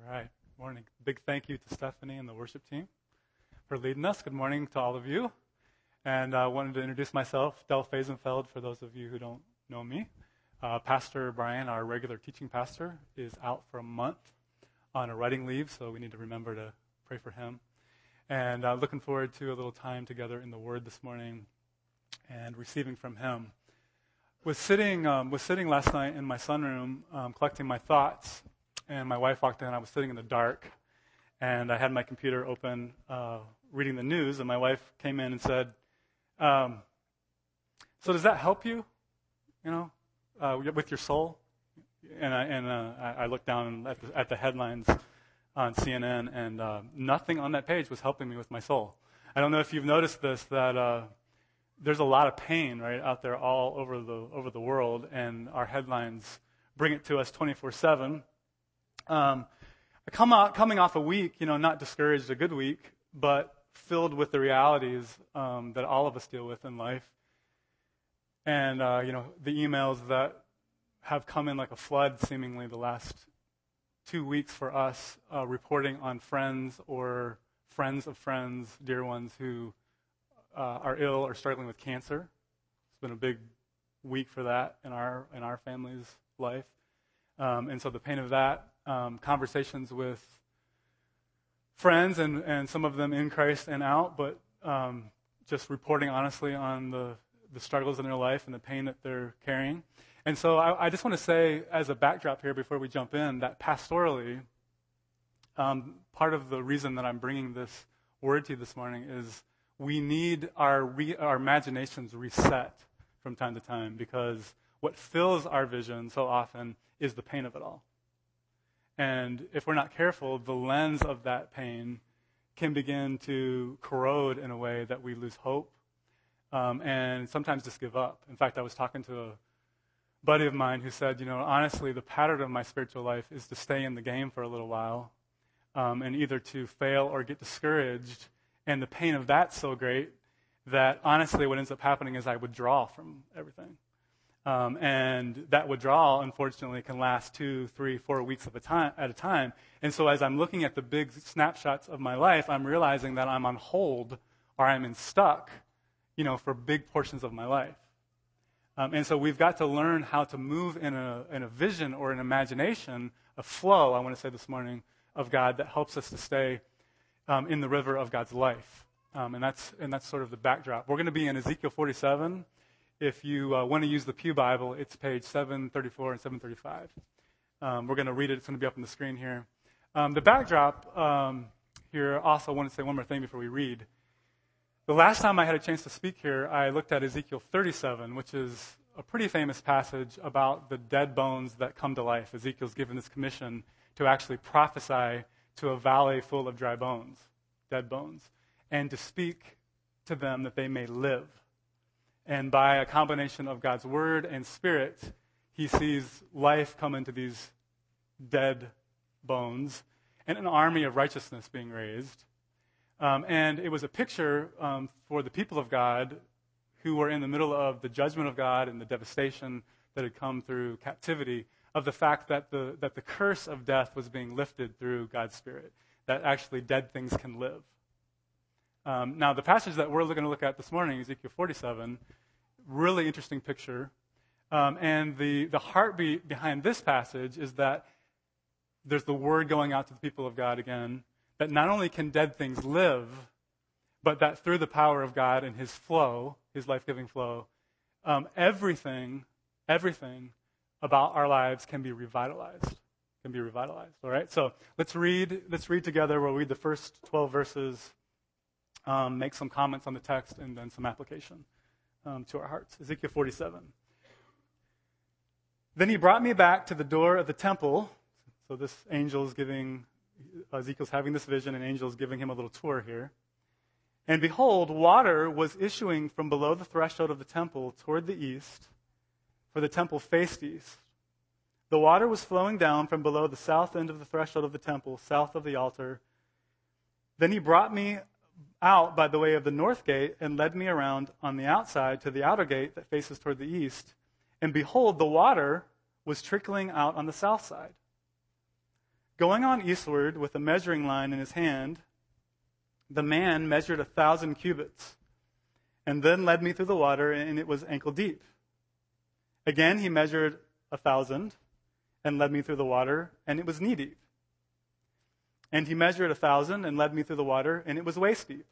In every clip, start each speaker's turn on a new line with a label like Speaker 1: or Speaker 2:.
Speaker 1: right. Morning. Big thank you to Stephanie and the worship team for leading us. Good morning to all of you. And I wanted to introduce myself, Del Fazenfeld, for those of you who don't know me. Pastor Brian, our regular teaching pastor, is out for a month on a writing leave, so we need to remember to pray for him. And looking forward to a little time together in the Word this morning and receiving from him. Was sitting last night in my sunroom collecting my thoughts, and my wife walked in. I was sitting in the dark, and I had my computer open, reading the news, and my wife came in and said, so does that help you, with your soul? And I looked down at the headlines on CNN, and nothing on that page was helping me with my soul. I don't know if you've noticed this, that there's a lot of pain right out there all over the world, and our headlines bring it to us 24/7. Coming off a week, not discouraged, a good week, but filled with the realities that all of us deal with in life. And, the emails that have come in like a flood seemingly the last 2 weeks for us, reporting on friends or friends of friends, dear ones who are ill or struggling with cancer. It's been a big week for that in our family's life. And so the pain of that, conversations with friends and some of them in Christ and out, but just reporting honestly on the struggles in their life and the pain that they're carrying. And so I just want to say as a backdrop here before we jump in that pastorally, part of the reason that I'm bringing this word to you this morning is we need our imaginations reset from time to time, because what fills our vision so often is the pain of it all. And if we're not careful, the lens of that pain can begin to corrode in a way that we lose hope and sometimes just give up. In fact, I was talking to a buddy of mine who said, honestly, the pattern of my spiritual life is to stay in the game for a little while and either to fail or get discouraged. And the pain of that's so great that honestly what ends up happening is I withdraw from everything. And that withdrawal, unfortunately, can last 2, 3, 4 weeks at a time. And so as I'm looking at the big snapshots of my life, I'm realizing that I'm on hold or I'm in stuck, for big portions of my life. And so we've got to learn how to move in a vision or an imagination, a flow, I want to say this morning, of God that helps us to stay in the river of God's life. And that's sort of the backdrop. We're going to be in Ezekiel 47. If you want to use the Pew Bible, it's page 734 and 735. We're going to read it. It's going to be up on the screen here. The backdrop here, also I want to say one more thing before we read. The last time I had a chance to speak here, I looked at Ezekiel 37, which is a pretty famous passage about the dead bones that come to life. Ezekiel's given this commission to actually prophesy to a valley full of dry bones, dead bones, and to speak to them that they may live. And by a combination of God's word and spirit, he sees life come into these dead bones and an army of righteousness being raised. And it was a picture for the people of God who were in the middle of the judgment of God and the devastation that had come through captivity, of the fact that the curse of death was being lifted through God's Spirit, that actually dead things can live. Now, the passage that we're going to look at this morning, Ezekiel 47, really interesting picture. And the heartbeat behind this passage is that there's the word going out to the people of God again, that not only can dead things live, but that through the power of God and his flow, his life-giving flow, everything about our lives can be revitalized. All right? So let's read together. We'll read the first 12 verses, make some comments on the text, and then some application to our hearts. Ezekiel 47. Then he brought me back to the door of the temple. So this angel is Ezekiel's having this vision, and angel is giving him a little tour here. And behold, water was issuing from below the threshold of the temple toward the east, for the temple faced east. The water was flowing down from below the south end of the threshold of the temple, south of the altar. Then he brought me out by the way of the north gate and led me around on the outside to the outer gate that faces toward the east. And behold, the water was trickling out on the south side. Going on eastward with a measuring line in his hand, the man measured 1,000 cubits and then led me through the water, and it was ankle deep. Again, he measured 1,000 and led me through the water, and it was knee deep. And he measured 1,000 and led me through the water, and it was waist deep.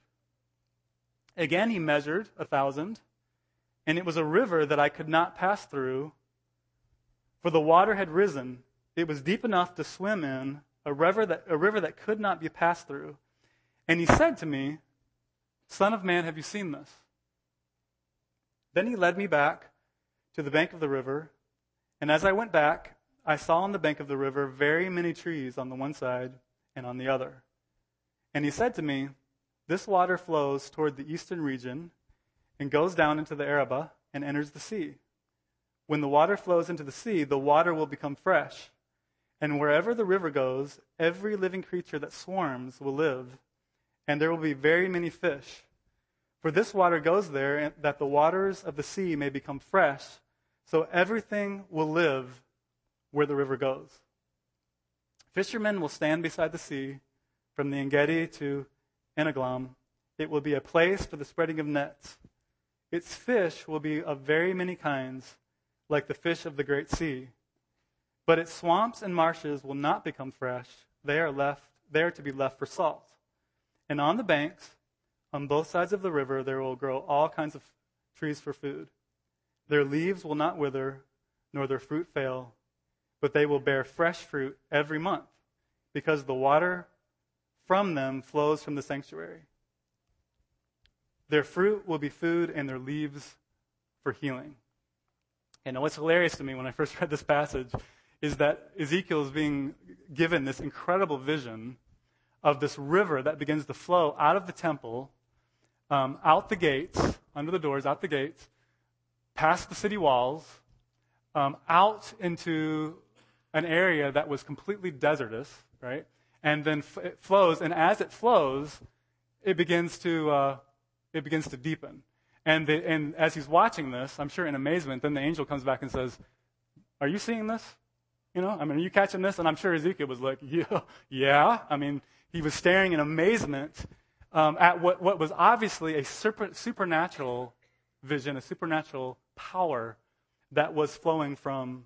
Speaker 1: Again, he measured 1,000, and it was a river that I could not pass through, for the water had risen. It was deep enough to swim in, a river that could not be passed through. And he said to me, Son of man, have you seen this? Then he led me back to the bank of the river, and as I went back, I saw on the bank of the river very many trees on the one side and on the other. And he said to me, This water flows toward the eastern region and goes down into the Arabah and enters the sea. When the water flows into the sea, the water will become fresh. And wherever the river goes, every living creature that swarms will live, and there will be very many fish. For this water goes there, that the waters of the sea may become fresh, so everything will live where the river goes. Fishermen will stand beside the sea, from the Engedi to Eneglaim. It will be a place for the spreading of nets. Its fish will be of very many kinds, like the fish of the great sea. But its swamps and marshes will not become fresh. They are to be left for salt. And on the banks, on both sides of the river, there will grow all kinds of trees for food. Their leaves will not wither, nor their fruit fail, but they will bear fresh fruit every month, because the water from them flows from the sanctuary. Their fruit will be food, and their leaves for healing. And what's hilarious to me when I first read this passage is that Ezekiel is being given this incredible vision of this river that begins to flow out of the temple, out the gates, under the doors, out the gates, past the city walls, out into an area that was completely desertous, right? And then it flows, and as it flows, it begins to deepen. And as he's watching this, I'm sure in amazement, then the angel comes back and says, "Are you seeing this? Are you catching this?" And I'm sure Ezekiel was like, yeah. He was staring in amazement at what was obviously a supernatural vision, a supernatural power that was flowing from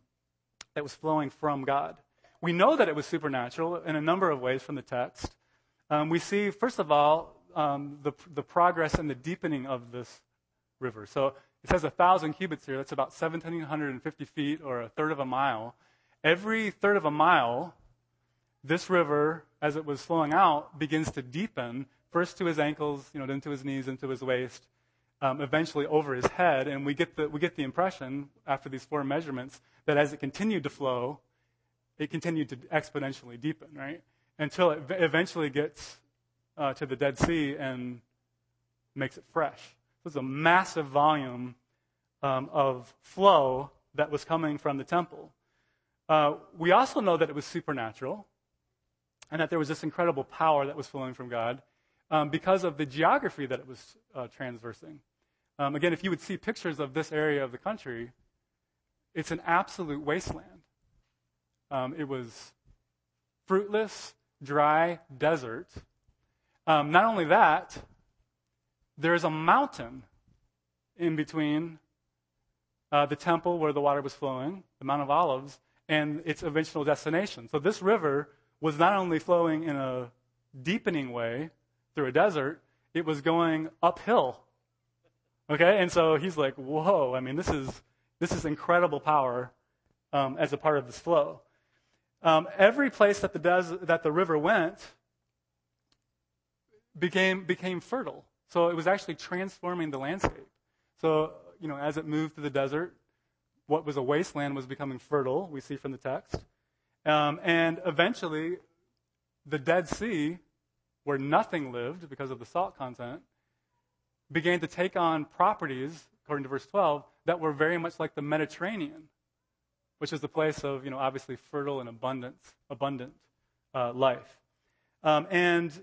Speaker 1: God. We know that it was supernatural in a number of ways from the text. We see, first of all, the progress and the deepening of this river. So it says 1,000 cubits here. That's about 1,750 feet, or a third of a mile. Every third of a mile, this river, as it was flowing out, begins to deepen, first to his ankles, then to his knees, into his waist, eventually over his head. And we get the impression, after these 4 measurements, that as it continued to flow, it continued to exponentially deepen, right? Until it eventually gets to the Dead Sea and makes it fresh. So it's a massive volume of flow that was coming from the temple. We also know that it was supernatural, and that there was this incredible power that was flowing from God because of the geography that it was transversing. Again, if you would see pictures of this area of the country, it's an absolute wasteland. It was fruitless, dry desert. Not only that, there's a mountain in between the temple where the water was flowing, the Mount of Olives, and its eventual destination. So this river was not only flowing in a deepening way through a desert, it was going uphill. Okay, and so he's like, whoa, this is incredible power as a part of this flow. Every place that the river went became fertile. So it was actually transforming the landscape. So, as it moved through the desert, what was a wasteland was becoming fertile, we see from the text. And eventually, the Dead Sea, where nothing lived because of the salt content, began to take on properties, according to verse 12, that were very much like the Mediterranean, which is the place of, obviously fertile and abundant life. And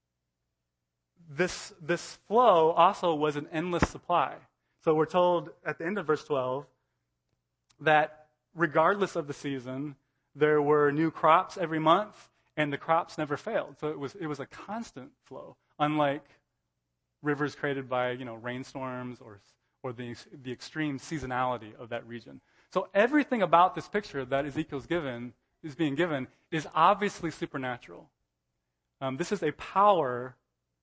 Speaker 1: this flow also was an endless supply. So we're told at the end of verse 12 that regardless of the season, there were new crops every month, and the crops never failed. So it was a constant flow, unlike rivers created by rainstorms or the extreme seasonality of that region. So everything about this picture that Ezekiel's being given is obviously supernatural. This is a power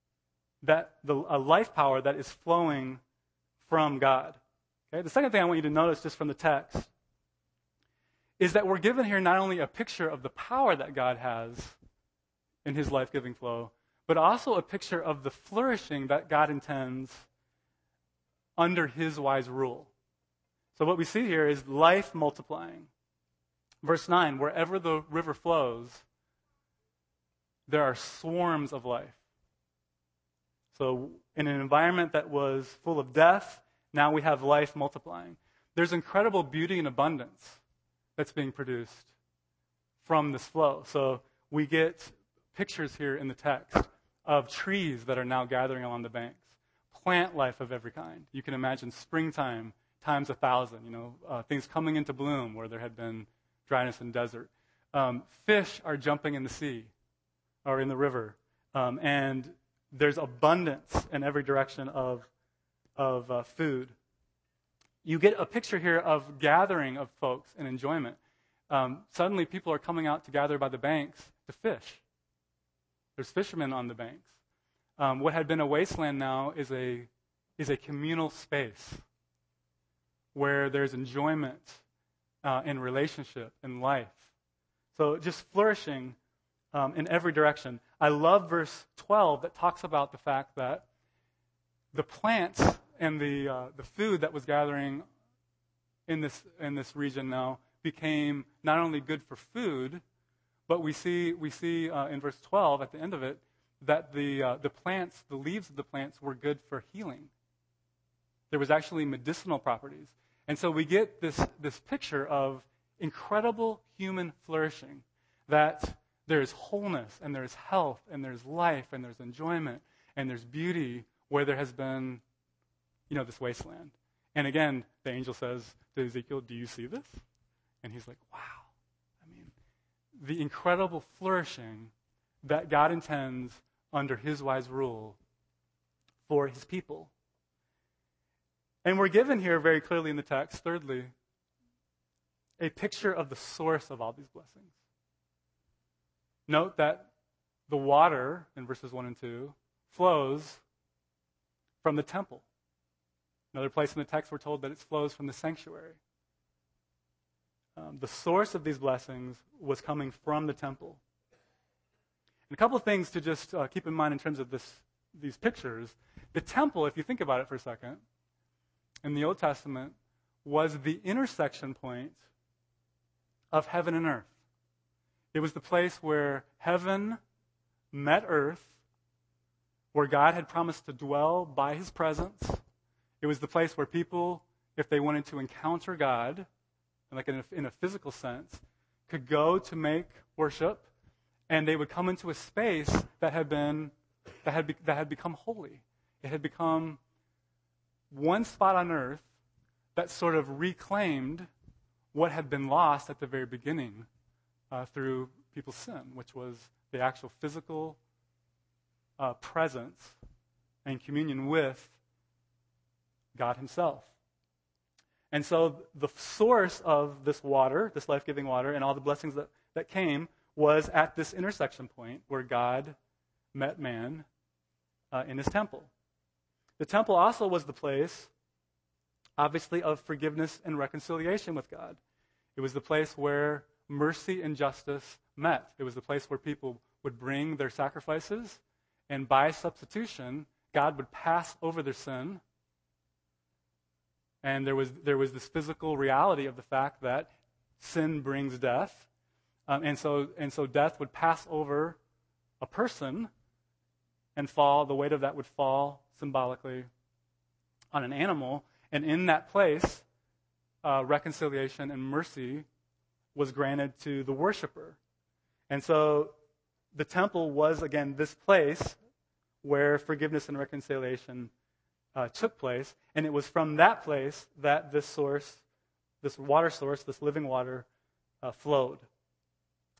Speaker 1: a life power that is flowing from God. Okay? The second thing I want you to notice just from the text is that we're given here not only a picture of the power that God has in his life-giving flow, but also a picture of the flourishing that God intends under his wise rule. So what we see here is life multiplying. Verse 9, wherever the river flows, there are swarms of life. So in an environment that was full of death, now we have life multiplying. There's incredible beauty and abundance that's being produced from this flow. So we get pictures here in the text of trees that are now gathering along the banks, plant life of every kind. You can imagine springtime times 1,000, things coming into bloom where there had been dryness and desert. Fish are jumping in the sea or in the river, and there's abundance in every direction of food. You get a picture here of gathering of folks and enjoyment. Suddenly people are coming out to gather by the banks to fish. There's fishermen on the banks. What had been a wasteland now is a communal space where there's enjoyment in relationship, in life. So just flourishing in every direction. I love verse 12 that talks about the fact that the plants and the food that was gathering in this region now became not only good for food, but we see in verse 12 at the end of it that the plants, the leaves of the plants, were good for healing. There was actually medicinal properties, and so we get this picture of incredible human flourishing, that there's wholeness and there's health and there's life and there's enjoyment and there's beauty where there has been, this wasteland. And again, the angel says to Ezekiel, "Do you see this?" And he's like, "Wow." I mean, the incredible flourishing that God intends under his wise rule for his people. And we're given here very clearly in the text, thirdly, a picture of the source of all these blessings. Note that the water, in verses 1 and 2, flows from the temple. Another place in the text we're told that it flows from the sanctuary. The source of these blessings was coming from the temple. And a couple of things to just keep in mind in terms of these pictures. The temple, if you think about it for a second, in the Old Testament, was the intersection point of heaven and earth. It was the place where heaven met earth, where God had promised to dwell by his presence. It was the place where people, if they wanted to encounter God, like in a physical sense, could go to make worship, and they would come into a space that had become holy. It had become one spot on earth that sort of reclaimed what had been lost at the very beginning through people's sin, which was the actual physical presence and communion with God himself. And so the source of this water, this life-giving water, and all the blessings that came was at this intersection point where God met man in his temple. The temple also was the place, obviously, of forgiveness and reconciliation with God. It was the place where mercy and justice met. It was the place where people would bring their sacrifices, and by substitution, God would pass over their sin. And there was this physical reality of the fact that sin brings death, and so death would pass over a person, and the weight of that would fall symbolically on an animal. And in that place, reconciliation and mercy was granted to the worshiper. And so the temple was, again, this place where forgiveness and reconciliation took place, and it was from that place that this water source, this living water, flowed.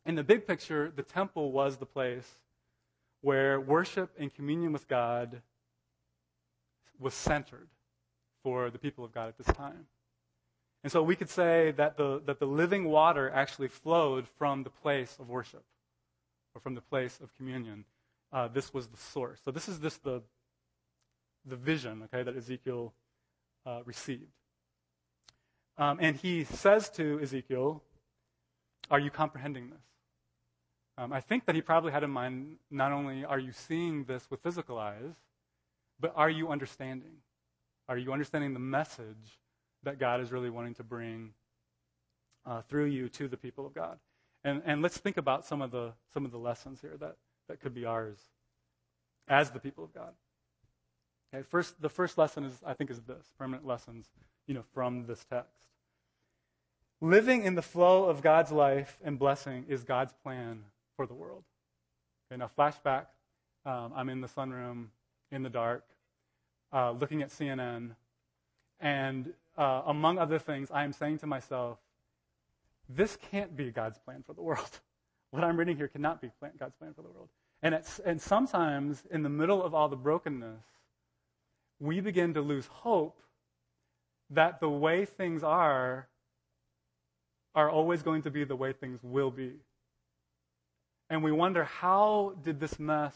Speaker 1: In the big picture, the temple was the place where worship and communion with God was centered for the people of God at this time. And so we could say that the living water actually flowed from the place of worship or from the place of communion. This was the source. So this is just the vision, okay, that Ezekiel received. And he says to Ezekiel, are you comprehending this? I think that he probably had in mind, not only are you seeing this with physical eyes, but are you understanding? Are you understanding the message that God is really wanting to bring through you to the people of God? And let's think about some of the lessons here that could be ours as the people of God. Okay, the first lesson is this: permanent lessons, from this text. Living in the flow of God's life and blessing is God's plan for the world. Okay, now flashback. I'm in the sunroom in the dark, looking at CNN, and among other things, I am saying to myself, this can't be God's plan for the world. What I'm reading here cannot be God's plan for the world. And sometimes, in the middle of all the brokenness, we begin to lose hope that the way things are always going to be the way things will be. And we wonder, how did this mess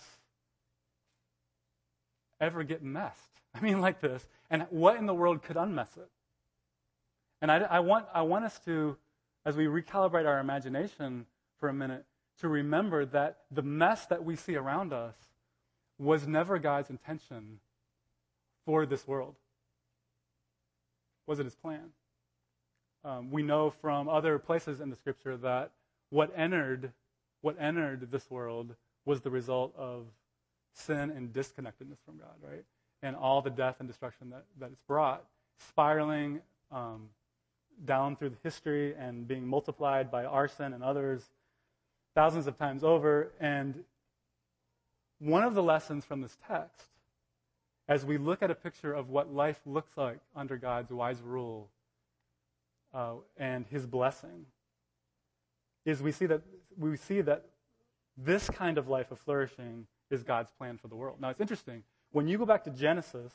Speaker 1: ever get messed? I mean, like this. And what in the world could unmess it? And I want us to, as we recalibrate our imagination for a minute, to remember that the mess that we see around us was never God's intention for this world. Was it his plan? We know from other places in the Scripture that what entered this world was the result of sin and disconnectedness from God, right? And all the death and destruction that it's brought, spiraling down through the history and being multiplied by our sin and others thousands of times over. And one of the lessons from this text, as we look at a picture of what life looks like under God's wise rule and his blessing, is we see that this kind of life of flourishing is God's plan for the world. Now, it's interesting. When you go back to Genesis,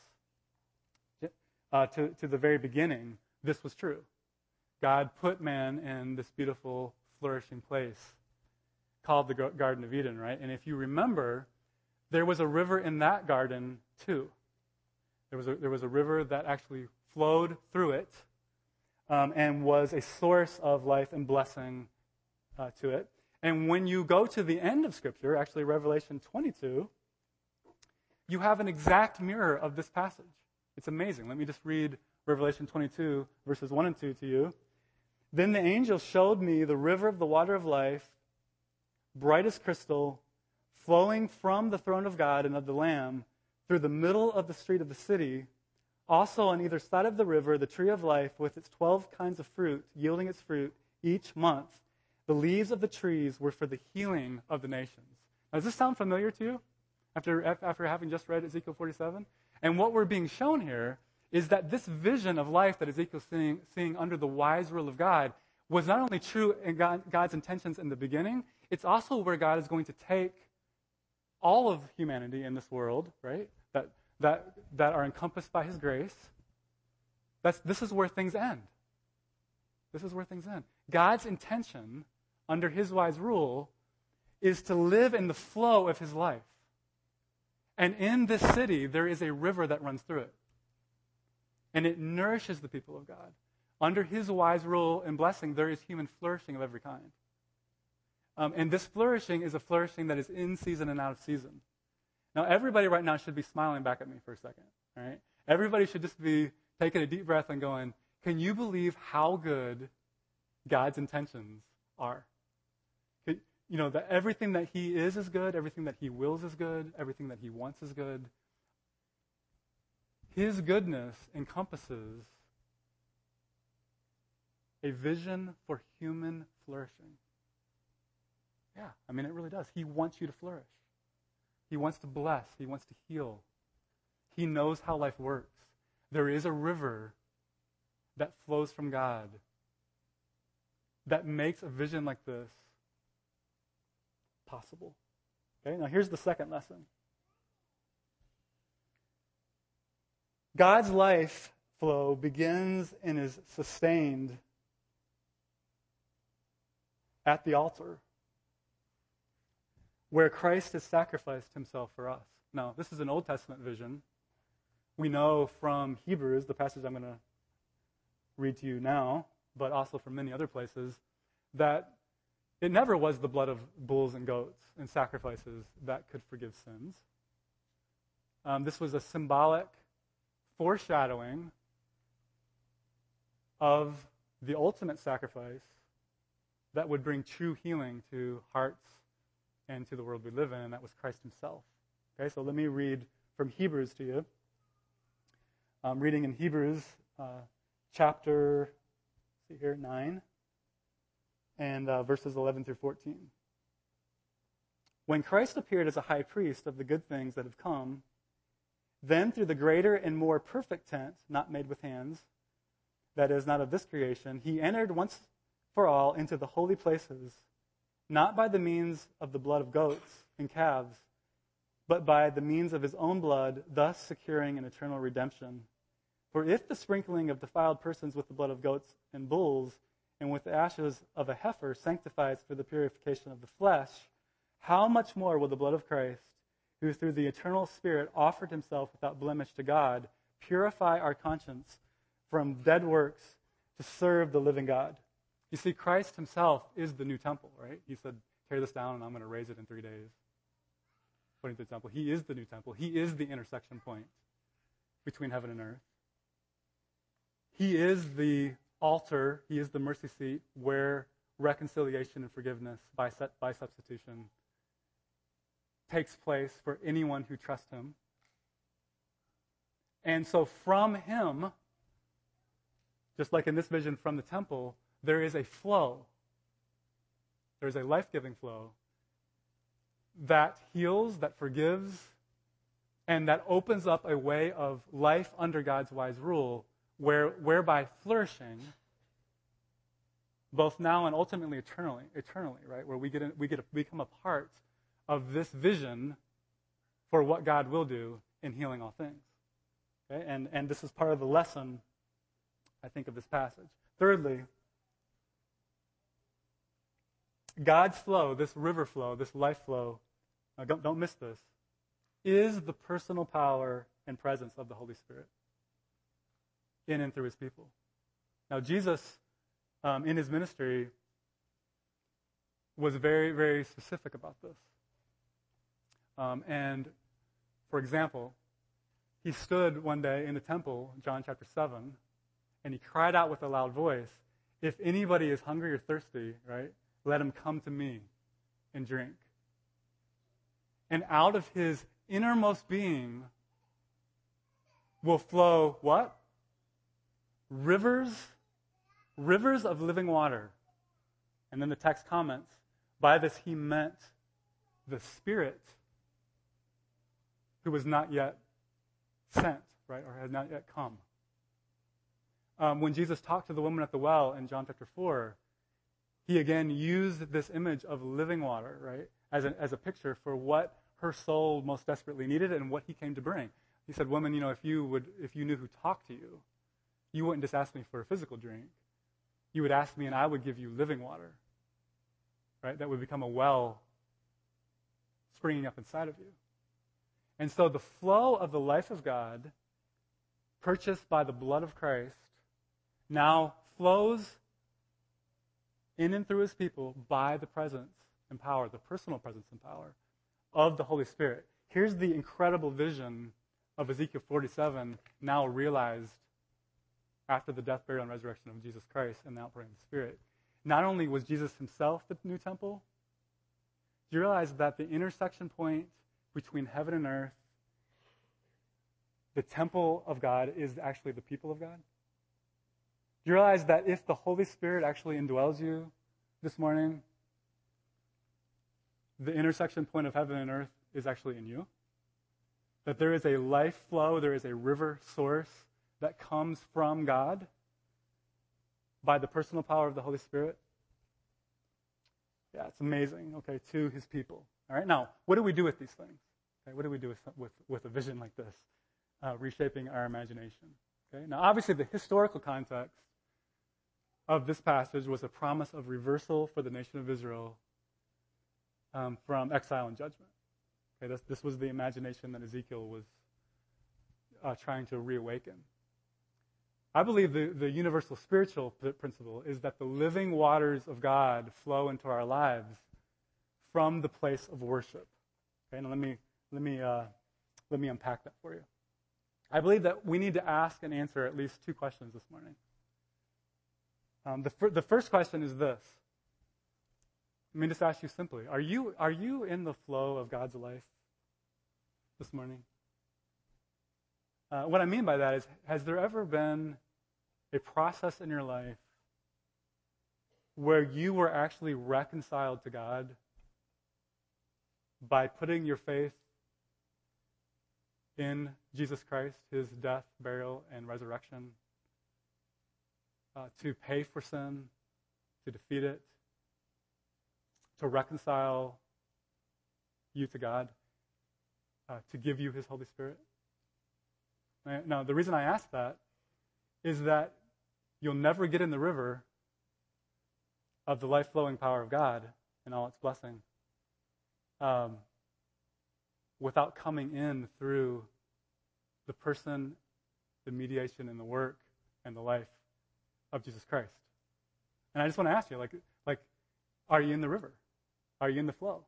Speaker 1: to the very beginning, this was true. God put man in this beautiful, flourishing place called the Garden of Eden, right? And if you remember, there was a river in that garden, too. There was a river that actually flowed through it and was a source of life and blessing to it. And when you go to the end of Scripture, actually Revelation 22, you have an exact mirror of this passage. It's amazing. Let me just read Revelation 22, verses 1 and 2 to you. Then the angel showed me the river of the water of life, bright as crystal, flowing from the throne of God and of the Lamb through the middle of the street of the city. Also on either side of the river, the tree of life with its 12 kinds of fruit, yielding its fruit each month. The leaves of the trees were for the healing of the nations. Now, does this sound familiar to you after having just read Ezekiel 47? And what we're being shown here is that this vision of life that Ezekiel's seeing under the wise rule of God was not only true in God's intentions in the beginning, it's also where God is going to take all of humanity in this world, right, that are encompassed by his grace. This is where things end. This is where things end. God's intention, under his wise rule, is to live in the flow of his life. And in this city, there is a river that runs through it. And it nourishes the people of God. Under his wise rule and blessing, there is human flourishing of every kind. And this flourishing is a flourishing that is in season and out of season. Now, everybody right now should be smiling back at me for a second. All right? Everybody should just be taking a deep breath and going, can you believe how good God's intentions are? You know, that everything that he is good, everything that he wills is good, everything that he wants is good. His goodness encompasses a vision for human flourishing. Yeah, I mean, it really does. He wants you to flourish. He wants to bless. He wants to heal. He knows how life works. There is a river that flows from God that makes a vision like this possible. Okay, now here's the second lesson. God's life flow begins and is sustained at the altar, where Christ has sacrificed himself for us. Now, this is an Old Testament vision. We know from Hebrews, the passage I'm going to read to you now, but also from many other places, that it never was the blood of bulls and goats and sacrifices that could forgive sins. This was a symbolic foreshadowing of the ultimate sacrifice that would bring true healing to hearts and to the world we live in, and that was Christ himself. Okay, so let me read from Hebrews to you. I'm reading in Hebrews chapter 9 and verses 11 through 14. When Christ appeared as a high priest of the good things that have come, then through the greater and more perfect tent, not made with hands, that is, not of this creation, he entered once for all into the holy places, not by the means of the blood of goats and calves, but by the means of his own blood, thus securing an eternal redemption. For if the sprinkling of defiled persons with the blood of goats and bulls and with the ashes of a heifer sanctifies for the purification of the flesh, how much more will the blood of Christ, who through the eternal Spirit offered himself without blemish to God, purify our conscience from dead works to serve the living God? You see, Christ himself is the new temple, right? He said, tear this down and I'm going to raise it in 3 days. According to the temple. He is the new temple. He is the intersection point between heaven and earth. He is the altar. He is the mercy seat where reconciliation and forgiveness by substitution takes place for anyone who trusts him. And so from him, just like in this vision from the temple, there is a flow. There is a life-giving flow that heals, that forgives, and that opens up a way of life under God's wise rule, whereby flourishing, both now and ultimately eternally, right? Where we get to become a part of this vision for what God will do in healing all things. Okay? And this is part of the lesson, I think, of this passage. Thirdly, God's flow, this river flow, this life flow, don't miss this, is the personal power and presence of the Holy Spirit in and through his people. Now, Jesus, in his ministry, was very, very specific about this. And, for example, he stood one day in the temple, John chapter 7, and he cried out with a loud voice, if anybody is hungry or thirsty, right, let him come to me and drink. And out of his innermost being will flow what? Rivers of living water. And then the text comments, by this he meant the Spirit who was not yet sent, right, or had not yet come. When Jesus talked to the woman at the well in John chapter 4, he again used this image of living water, right, as a picture for what her soul most desperately needed and what he came to bring. He said, woman, if you knew who talked to you, you wouldn't just ask me for a physical drink. You would ask me and I would give you living water, right? That would become a well springing up inside of you. And so the flow of the life of God, purchased by the blood of Christ, now flows in and through his people by the presence and power, the personal presence and power of the Holy Spirit. Here's the incredible vision of Ezekiel 47 now realized after the death, burial, and resurrection of Jesus Christ and the outpouring of the Spirit. Not only was Jesus himself the new temple, do you realize that the intersection point between heaven and earth, the temple of God, is actually the people of God? Do you realize that if the Holy Spirit actually indwells you this morning, the intersection point of heaven and earth is actually in you? That there is a life flow, there is a river source that comes from God by the personal power of the Holy Spirit? Yeah, it's amazing, okay, to his people. All right, now, what do we do with these things? Okay, what do we do with a vision like this, reshaping our imagination? Okay, now, obviously, the historical context of this passage was a promise of reversal for the nation of Israel from exile and judgment. Okay, this was the imagination that Ezekiel was trying to reawaken. I believe the universal spiritual principle is that the living waters of God flow into our lives from the place of worship. Okay, now let me unpack that for you. I believe that we need to ask and answer at least two questions this morning. The first question is this. Let me just ask you simply: Are you in the flow of God's life this morning? What I mean by that is, has there ever been a process in your life where you were actually reconciled to God by putting your faith in Jesus Christ, his death, burial, and resurrection, to pay for sin, to defeat it, to reconcile you to God, to give you his Holy Spirit? Now, the reason I ask that is that you'll never get in the river of the life-flowing power of God and all its blessing without coming in through the person, the mediation, and the work and the life of Jesus Christ. And I just want to ask you, like, are you in the river? Are you in the flow?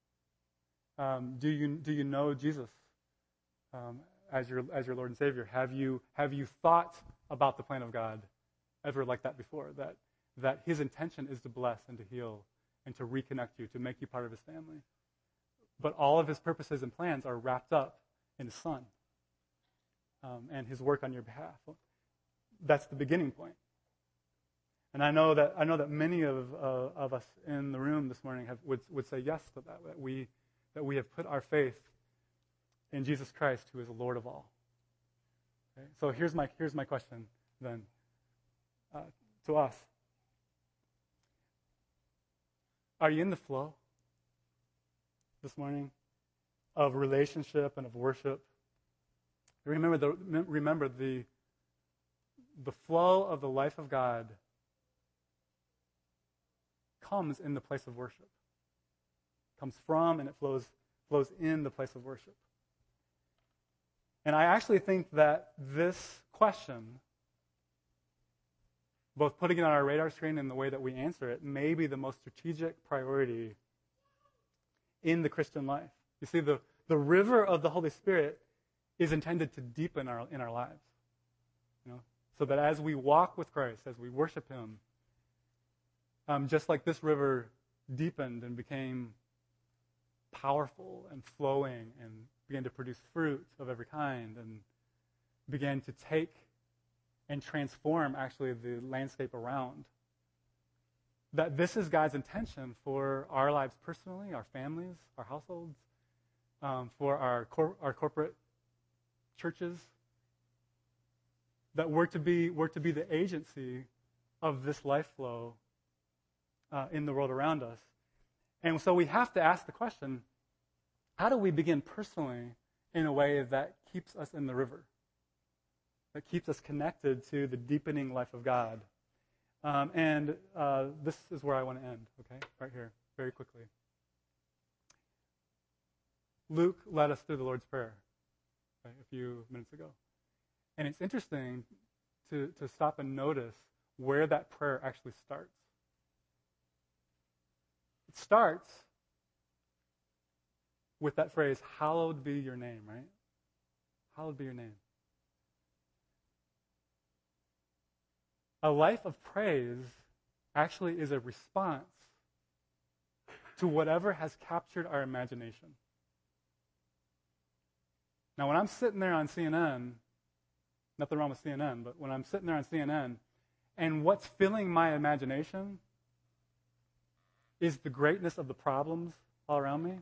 Speaker 1: Do you know Jesus as your Lord and Savior? Have you thought about the plan of God ever like that before? That his intention is to bless and to heal and to reconnect you, to make you part of his family. But all of his purposes and plans are wrapped up in his Son and his work on your behalf. That's the beginning point. And I know that many of us in the room this morning would say yes to that we have put our faith in Jesus Christ, who is the Lord of all. Okay? So here's my question then to us. Are you in the flow this morning of relationship and of worship? Remember the flow of the life of God comes in the place of worship. Comes from and it flows in the place of worship. And I actually think that this question, both putting it on our radar screen and the way that we answer it, may be the most strategic priority in the Christian life. You see, the river of the Holy Spirit is intended to deepen in our lives. So that as we walk with Christ, as we worship him, just like this river deepened and became powerful and flowing and began to produce fruit of every kind and began to take and transform actually the landscape around. That this is God's intention for our lives personally, our families, our households, for our corporate churches. That we're to be the agency of this life flow in the world around us. And so we have to ask the question, how do we begin personally in a way that keeps us in the river? That keeps us connected to the deepening life of God. And this is where I want to end, okay? Right here, very quickly. Luke led us through the Lord's Prayer a few minutes ago. And it's interesting to stop and notice where that prayer actually starts. It starts with that phrase, hallowed be your name, right? Hallowed be your name. A life of praise actually is a response to whatever has captured our imagination. Now, when I'm sitting there on CNN, nothing wrong with CNN, but when I'm sitting there on CNN, and what's filling my imagination is the greatness of the problems all around me,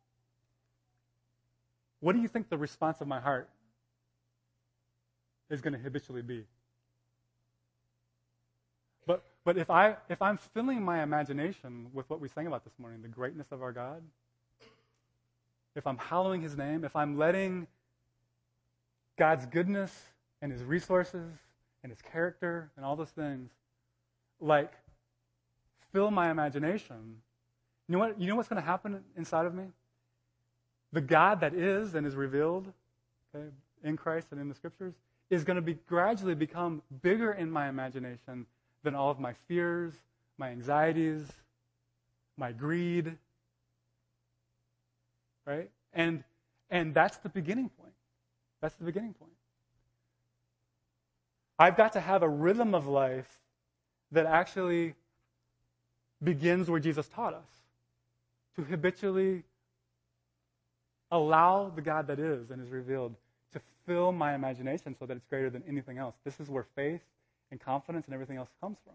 Speaker 1: what do you think the response of my heart is going to habitually be? But if I'm filling my imagination with what we sang about this morning, the greatness of our God, if I'm hallowing his name, if I'm letting God's goodness and his resources and his character and all those things, like, fill my imagination, you know what's going to happen inside of me? The God that is and is revealed, okay, in Christ and in the Scriptures, is going to gradually become bigger in my imagination than all of my fears, my anxieties, my greed, right? And that's the beginning point. That's the beginning point. I've got to have a rhythm of life that actually begins where Jesus taught us, to habitually allow the God that is and is revealed to fill my imagination so that it's greater than anything else. This is where faith and confidence and everything else comes from.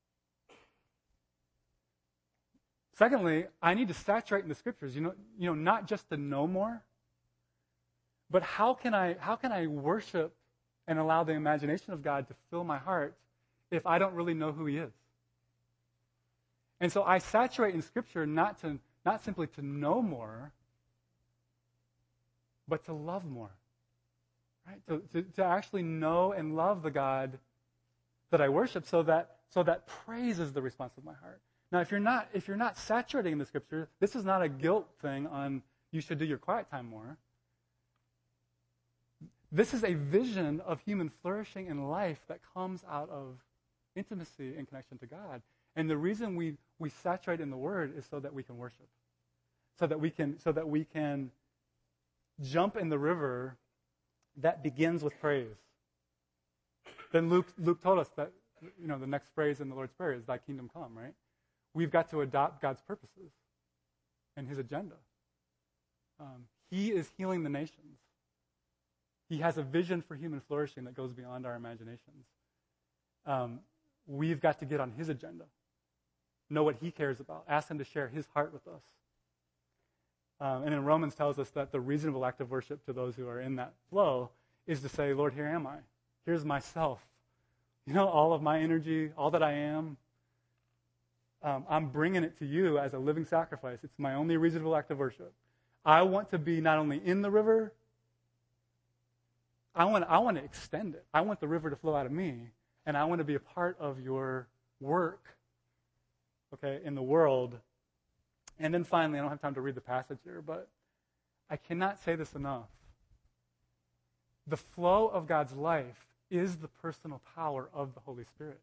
Speaker 1: Secondly, I need to saturate in the Scriptures, not just to know more, but how can I worship and allow the imagination of God to fill my heart if I don't really know who he is? And so I saturate in Scripture not simply to know more, but to love more. Right? To actually know and love the God that I worship so that praise is the response of my heart. Now, if you're not saturating in the Scripture, this is not a guilt thing on you should do your quiet time more. This is a vision of human flourishing in life that comes out of intimacy and connection to God. And the reason we saturate in the Word is so that we can worship, so that we can jump in the river that begins with praise. Then Luke told us that the next phrase in the Lord's Prayer is "Thy kingdom come." Right? We've got to adopt God's purposes and his agenda. He is healing the nations. He has a vision for human flourishing that goes beyond our imaginations. We've got to get on his agenda, know what he cares about, ask him to share his heart with us. And in Romans tells us that the reasonable act of worship to those who are in that flow is to say, Lord, here am I. Here's myself. All of my energy, all that I am, I'm bringing it to you as a living sacrifice. It's my only reasonable act of worship. I want to be not only in the river, I want to extend it. I want the river to flow out of me, and I want to be a part of your work, okay, in the world. And then finally, I don't have time to read the passage here, but I cannot say this enough. The flow of God's life is the personal power of the Holy Spirit.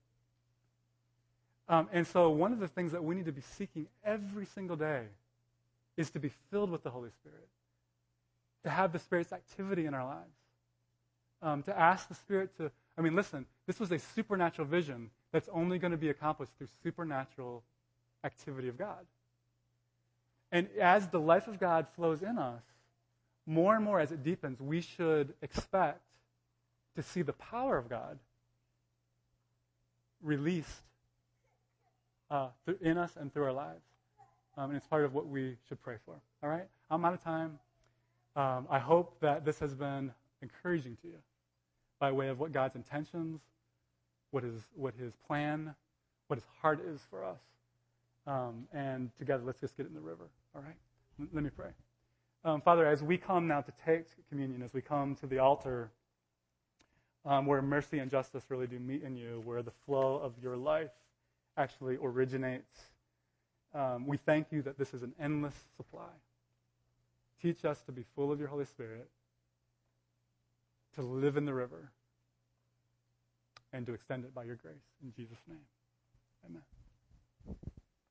Speaker 1: And so one of the things that we need to be seeking every single day is to be filled with the Holy Spirit, to have the Spirit's activity in our lives, to ask the Spirit to, listen, this was a supernatural vision that's only going to be accomplished through supernatural activity of God. And as the life of God flows in us, more and more as it deepens, we should expect to see the power of God released in us and through our lives. And it's part of what we should pray for. All right? I'm out of time. I hope that this has been encouraging to you by way of what God's intentions, what his plan, what his heart is for us. And together, let's just get in the river. All right? Let me pray. Father, as we come now to take communion, as we come to the altar, where mercy and justice really do meet in you, where the flow of your life actually originates, we thank you that this is an endless supply. Teach us to be full of your Holy Spirit, to live in the river, and to extend it by your grace. In Jesus' name, amen.